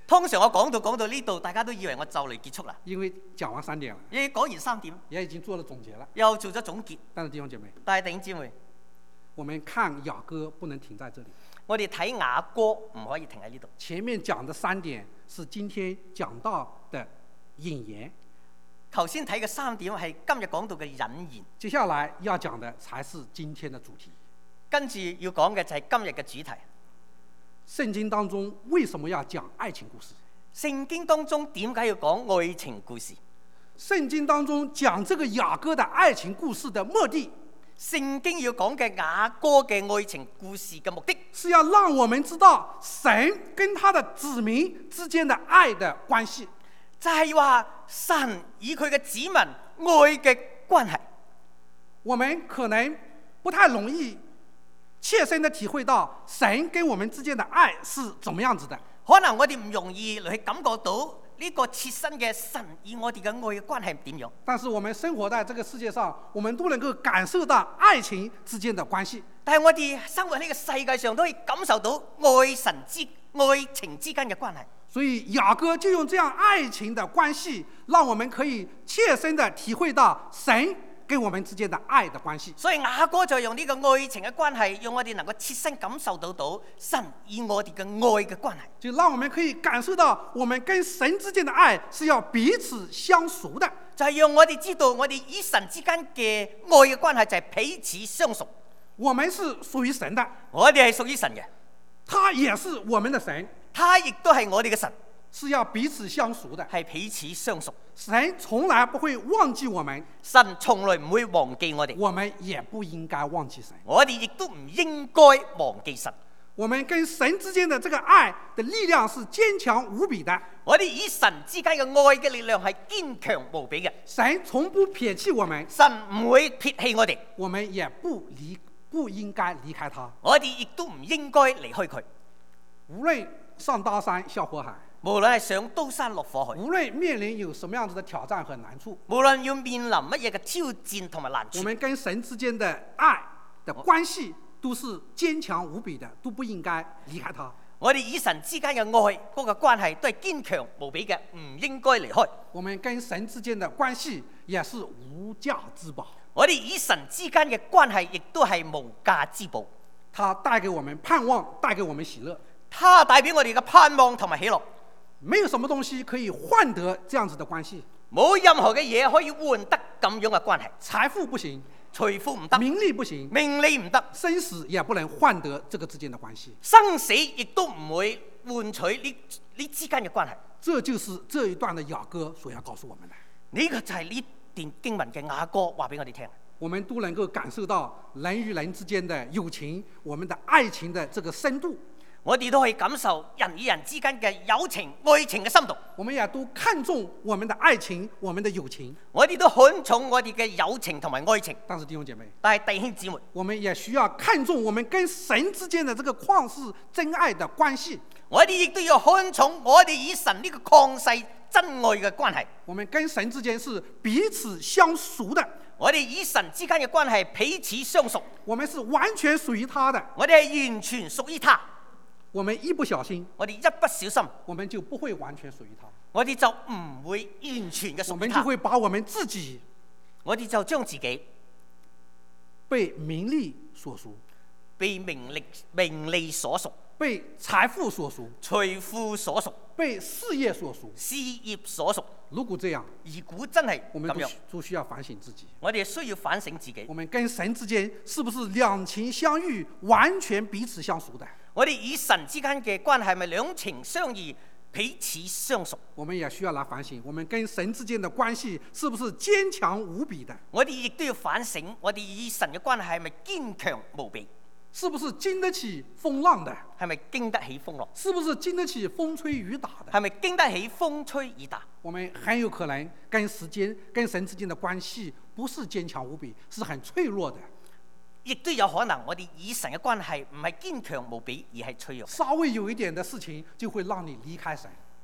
通常我講到講到呢度，大家都以為我就嚟結束啦。 因為講完三點了， 你講完三點， 也已經做了總結了。 又做咗總結。 但是弟兄姐妹， 但係弟兄姊妹， 我們看雅歌不能停在這裡。 我哋睇雅歌唔可以停喺呢度。 前面講的三點是今天講到的引言， 頭先睇嘅三點係今日講到嘅引言， 接下來要講的才是今天的主題。 跟住要講嘅就係今日嘅主題。 聖經當中為什麼要講愛情故事？ 聖經當中點解要講愛情故事？ 聖經當中講這個雅歌的愛情故事的目的， 聖經要講嘅雅歌嘅愛情故事嘅目的， 是要讓我們知道神跟他的子民之間的愛的關係， 就係話神與佢嘅子民愛嘅關係。 我們可能不太容易切身的體會到神跟我們之間的愛是怎麼樣子的。 可能我哋唔容易嚟去感覺到呢個切身嘅神與我哋嘅愛嘅關係點樣。 但是我們生活在這個世界上，我們都能夠感受到愛情之間的關係。 但係我哋生活喺呢個世界上，都可以感受到愛神之愛情之間嘅關係。 所以雅歌就用這樣愛情的關係，讓我們可以切身的體會到神跟我們之間的愛的關係。 所以雅歌就用呢個愛情嘅關係，讓我哋能夠切身感受到到神與我哋嘅愛嘅關係， 就讓我們可以感受到我們跟神之間的愛是要彼此相屬的。 就係讓我哋知道我哋與神之間嘅愛嘅關係就係彼此相屬。 我們是屬於神的， 我哋係屬於神嘅， 他也是我們的神， 他亦都係我哋嘅神， 是要彼此相屬的， 係彼此相屬。 神從來不會忘記我們， 神從來唔會忘記我哋， 我們也不應該忘記神。 我哋亦都唔應該忘記神。 我們跟神之間的這個愛的力量是堅強無比的， 我哋與神之間嘅愛嘅力量係堅強無比嘅。 神從不撇棄我們， 神唔會撇棄我哋， 我們也不離不應該離開他。 我哋亦都唔應該離開佢。 無論上刀山下火海， 無論係上刀山落火海， 無論面臨有什麼樣子的挑戰和難處， 無論要面臨乜嘢嘅挑戰同埋難處， 我們跟神之間的愛的關係都是堅強無比的，都不應該離開他。 我哋與神之間嘅愛嗰個關係都係堅強無比嘅，唔應該離開。 我們跟神之間的關係也是無價之寶。 我哋與神之間嘅關係亦都係無價之寶。 它帶給我們盼望，帶給我們喜樂。 它代表我哋嘅盼望同埋喜樂。 沒有什麼東西可以換得這樣子的關係， 冇任何嘅嘢可以換得咁樣嘅關係。 財富不行， 財富唔得， 名利不行， 名利唔得， 生死也不能換得這個之間的關係。 生死亦都唔會換取呢呢之間嘅關係。 這就是這一段的雅歌所要告訴我們的。 呢個就係呢段經文嘅雅歌話俾我哋聽。 我們都能夠感受到人與人之間的友情，我們的愛情的這個深度。 我哋都可以感受人與人之間嘅友情、愛情嘅深度。 我們也都看重我們的愛情、我們的友情。 我哋都看重我哋嘅友情同埋愛情。 但是弟兄姐妹， 但係弟兄姊妹， 我們也需要看重我們跟神之間的這個曠世真愛的關係。 我哋亦都要看重我哋與神呢個曠世真愛嘅關係。 我們跟神之間是彼此相屬的。 我哋與神之間嘅關係彼此相屬。 我們是完全屬於他的。 我哋係完全屬於他。 我們一不小心， 我哋一不小心， 我們就不會完全屬於他。 我哋就唔會完全嘅屬於他。 我們就會把我們自己， 我哋就將自己被名利所屬， 被名利名利所屬， 被財富所屬， 財富所屬， 被事業所屬， 事業所屬。 如果這樣， 如果真係我們咁樣， 都需要反省自己。 我哋需要反省自己。 我們跟神之間是不是兩情相悅，完全彼此相屬的？ 我哋與神之間嘅關係係咪兩情相悅，彼此相屬？ 我們也需要來反省，我們跟神之間的關係是不是堅強無比的？ 我哋亦都要反省，我哋與神嘅關係係咪堅強無比？ 是不是經得起風浪的？ 係咪經得起風浪？ 是不是經得起風吹雨打的？ 係咪經得起風吹雨打？ 我們很有可能跟時間、跟神之間的關係不是堅強無比，是很脆弱的。 亦都有可能我哋與神嘅關係唔係堅強無比，而係脆弱。 稍微有一點的事情就會讓你離開神。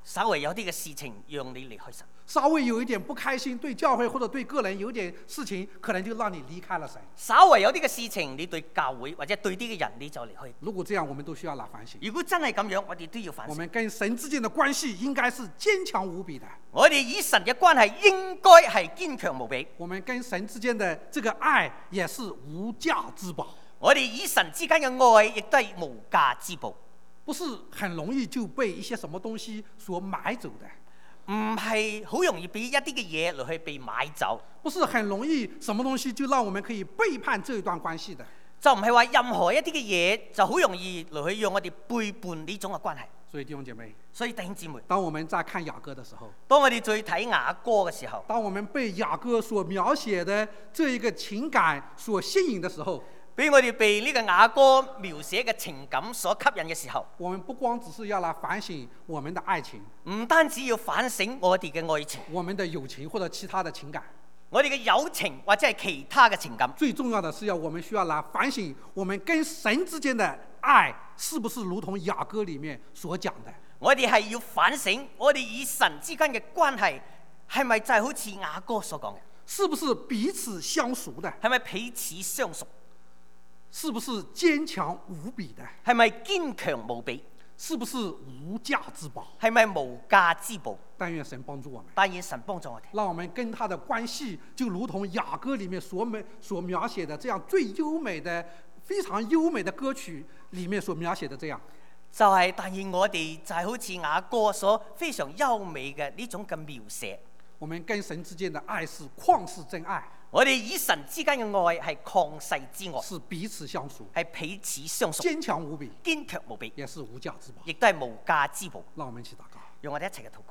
稍微有啲嘅事情讓你離開神， 稍微有一點不開心，對教會或者對個人有點事情，可能就讓你離開了神。 稍微有啲嘅事情，你對教會或者對啲嘅人你就離開。 如果這樣，我們都需要來反省。 如果真係咁樣，我哋都要反省。 我們跟神之間的關係應該是堅強無比的。 我哋與神嘅關係應該係堅強無比。 我們跟神之間的這個愛也是無價之寶。 我哋與神之間嘅愛亦都係無價之寶。 不是很容易就被一些什麼東西所買走的， 唔係好容易俾一啲嘅嘢嚟去被買走， 不是很容易什麼東西就讓我們可以背叛這一段關係的， 就唔係話任何一啲嘅嘢就好容易嚟去讓我哋背叛呢種嘅關係。 所以弟兄姐妹， 所以弟兄姊妹， 當我們在看雅歌的時候， 當我哋再睇雅歌嘅時候， 當我們被雅歌所描寫的這一個情感所吸引的時候， 俾我哋被呢個雅歌描寫嘅情感所吸引嘅時候， 我們不光只是要來反省我們的愛情， 唔單止要反省我哋嘅愛情， 我們的友情或者其他的情感， 我哋嘅友情或者係其他嘅情感， 最重要的是要我們需要來反省我們跟神之間的愛是不是如同雅歌裡面所講的。 我哋係要反省我哋與神之間嘅關係係咪就係好似雅歌所講嘅？ 是不是彼此相屬的？ 係咪彼此相屬？ 是不是堅強無比的？ 係咪堅強無比？ 是不是無價之寶？ 係咪無價之寶？ 但願神幫助我們， 但願神幫助我哋， 讓我們跟他的關係就如同雅歌裡面所美所描寫的這樣最優美的、非常優美的歌曲裡面所描寫的這樣。 就係、是、但願我哋就係好似雅歌所非常優美嘅呢種嘅描寫。 我們跟神之間的愛是曠世真愛。 我哋與神之間嘅愛係曠世之愛， 是彼此相屬， 係彼此相屬， 堅強無比， 堅強無比， 也是無價之寶， 亦都係無價之寶。 讓我們一起禱告， 讓我哋一齊嘅禱告。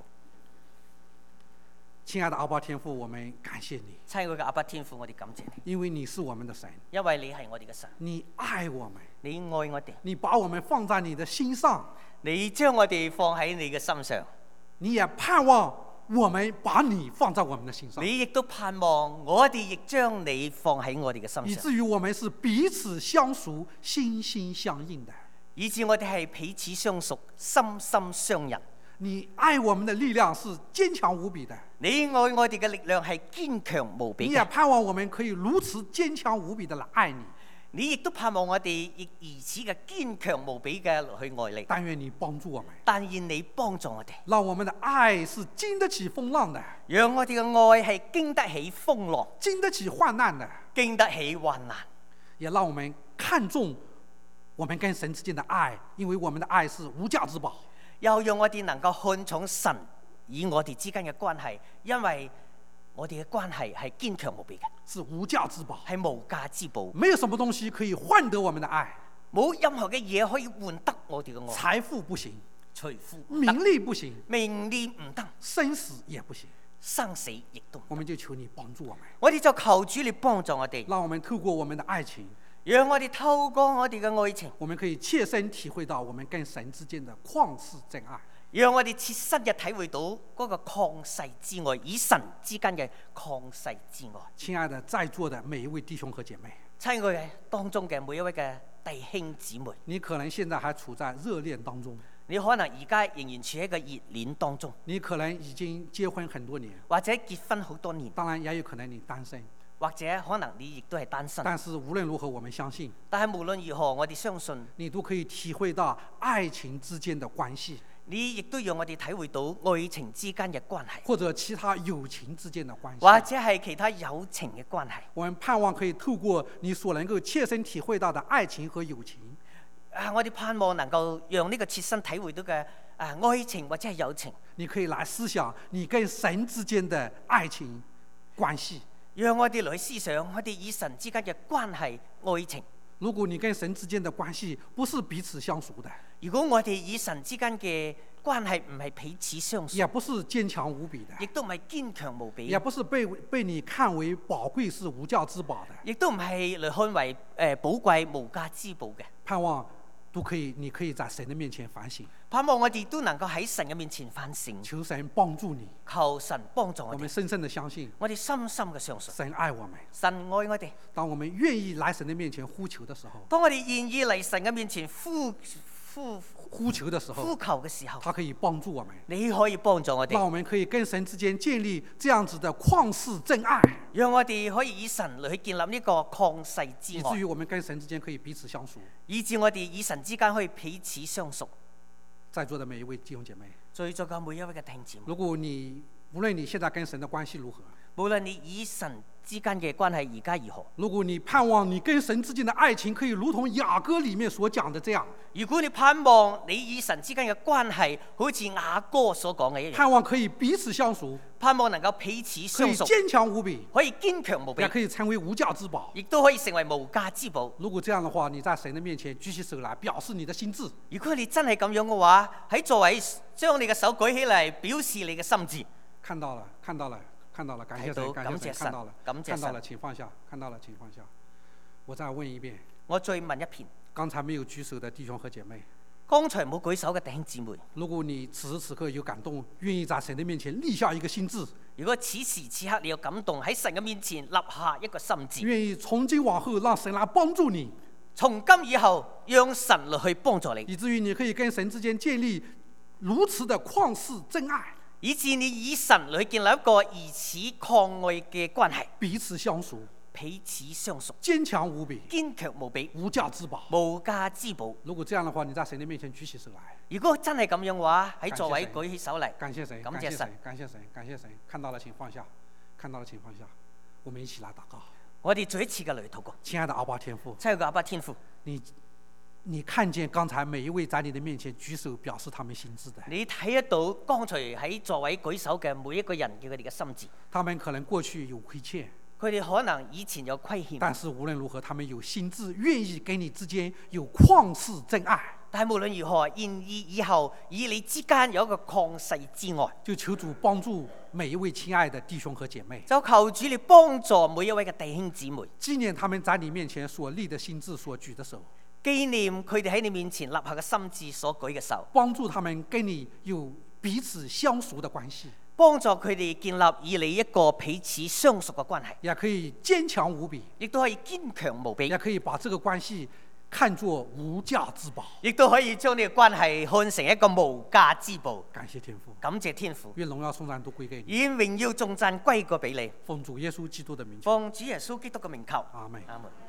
親愛的阿爸天父，我們感謝你， 親愛嘅阿爸天父，我哋感謝你， 因為你是我們的神， 因為你係我哋嘅神， 你愛我們， 你愛我哋， 你把我們放在你的心上， 你將我哋放喺你嘅心上， 你也盼望我們把你放在我們的心上， 你亦都盼望我哋亦將你放喺我哋嘅心上， 以至於我們是彼此相屬、心心相印的， 以致我哋係彼此相屬、心心相印。 你愛我們的力量是堅強無比的， 你愛我哋嘅力量係堅強無比嘅。 你也盼望我們可以如此堅強無比的來愛你， 你亦都盼望我哋亦如此嘅堅強無比嘅去愛你。 但願你幫助我們， 但願你幫助我哋， 讓我們的愛是經得起風浪的， 讓我哋嘅愛係經得起風浪、 經得起患難的， 經得起患難， 也讓我們看重我們跟神之間的愛，因為我們的愛是無價之寶。 又讓我哋能夠看重神與我哋之間嘅關係，因為我哋嘅關係係堅強無比嘅， 是無價之寶， 係無價之寶。 沒有什麼東西可以換得我們的愛， 冇任何嘅嘢可以換得我哋嘅愛。 財富不行， 財富唔得， 名利不行， 名利唔得， 生死也不行， 生死亦都唔得。 我們就求你幫助我們， 我哋就求主你幫助我哋， 讓我們透過我們的愛情， 讓我哋透過我哋嘅愛情， 我們可以切身體會到我們跟神之間的曠世真愛， 讓我哋切身嘅體會到嗰個曠世之愛，與神之間嘅曠世之愛。 親愛的在座的每一位弟兄和姐妹， 親愛嘅當中嘅每一位嘅弟兄姊妹， 你可能現在還處在熱戀當中， 你可能而家仍然處喺個熱戀當中， 你可能已經結婚很多年， 或者結婚好多年， 當然也有可能你單身， 或者可能你亦都係單身。 但是無論如何，我們相信， 但係無論如何，我哋相信你都可以體會到愛情之間的關係， 你亦都讓我哋體會到愛情之間嘅關係， 或者其他友情之間的關係， 或者係其他友情嘅關係。 我們盼望可以透過你所能夠切身體會到的愛情和友情， 啊，我哋盼望能夠讓呢個切身體會到嘅啊愛情或者係友情， 你可以來思想你跟神之間的愛情關係。 讓我哋來思想我哋與神之間嘅關係愛情。 如果你跟神之間的關係不是彼此相屬的， 如果我哋與神之間嘅關係唔係彼此相屬， 也不是堅強無比的， 亦都唔係堅強無比， 也不是被被你看為寶貴是無價之寶的， 亦都唔係嚟看為誒寶貴無價之寶嘅。 盼望都可以，你可以在神的面前反省， 盼望我哋都能夠喺神嘅面前反省， 求神幫助你， 求神幫助我哋。 我們深深的相信， 我哋深深嘅相信神愛我們。 神愛我哋。 當我們願意來神的面前呼求的時候， 當我哋願意嚟神嘅面前呼呼呼求的时候， 呼求嘅時候， 他可以幫助我們， 你可以幫助我哋， 讓我們可以跟神之間建立這樣子的曠世真愛， 讓我哋可以以神嚟去建立呢個曠世之愛， 以至於我們跟神之間可以彼此相屬。 以至我哋以神之間可以彼此相屬。 在座的每一位弟兄姐妹， 在座嘅每一位嘅弟兄姊妹， 如果你無論你現在跟神的關係如何， 無論你以神之間嘅關係而家如何， 如果你盼望你跟神之間的愛情可以如同雅歌裡面所講的這樣， 如果你盼望你與神之間嘅關係好似雅歌所講嘅一樣， 盼望可以彼此相屬， 盼望能夠彼此可相屬， 以堅強無比， 可以堅強無比也，可以成為無價之寶。 亦都可以成為無價之寶。 如果這樣的話，你在神的面前舉起手來，表示你的心志。 如果你真係咁樣嘅話，喺座位將你嘅手舉起嚟，表示你嘅心志。 看到了，看到了，看到了，感謝睇到神，感謝神， 感謝神看到了， 感謝看到了， 神請放下，看到了，請放下。我再問一遍， 我再問一遍， 剛才沒有舉手的弟兄和姐妹， 剛才冇舉手嘅弟兄姊妹， 如果你此時此刻有感動，願意在神的面前立下一個心志， 如果此時此刻你有感動，喺神嘅面前立下一個心志， 願意從今往後讓神來幫助你， 從今以後讓神嚟去幫助你， 以至於你可以跟神之間建立如此的曠世真愛， 以致你以神嚟去建立一個如此曠愛嘅關係， 彼此相屬， 彼此相屬， 堅強無比， 堅強無比， 無價之寶。 無價之寶。 如果這樣的話，你在神的面前舉起手來， 如果真係咁樣嘅話，喺座位感謝神舉起手嚟， 感謝神， 感謝神感謝神，感謝神，感謝神。看到了請放下，看到了請放下。我們一起來禱告。 我哋再一次嘅嚟禱告。 親愛的阿爸天父， 親愛嘅阿爸天父， 你你看見剛才每一位在你的面前舉手表示他們心志的， 你睇得到剛才喺座位舉手嘅每一個人嘅佢哋嘅心志， 他們可能過去有虧欠， 佢哋可能以前有虧欠， 但是無論如何，他們有心志，願意跟你之間有曠世真愛。 但係無論如何，願意以後以你之間有一個曠世之愛， 就求主幫助每一位親愛的弟兄和姐妹， 就求主你幫助每一位嘅弟兄姊妹， 紀念他們在你面前所立的心志、所舉的手， 紀念佢哋喺你面前立下嘅心志所舉嘅手， 幫助他們跟你有彼此相屬的關係， 幫助佢哋建立以你一個彼此相屬嘅關係， 也可以堅強無比， 亦都可以堅強無比， 也可以把這個關係看作無價之寶， 亦都可以將呢個關係看成一個無價之寶。 感謝天父， 感謝天父， 願榮耀頌讚都歸給你， 願榮耀頌讚歸過俾你， 奉主耶穌基督的名求， 奉主耶穌基督嘅名求， 阿門。 阿門。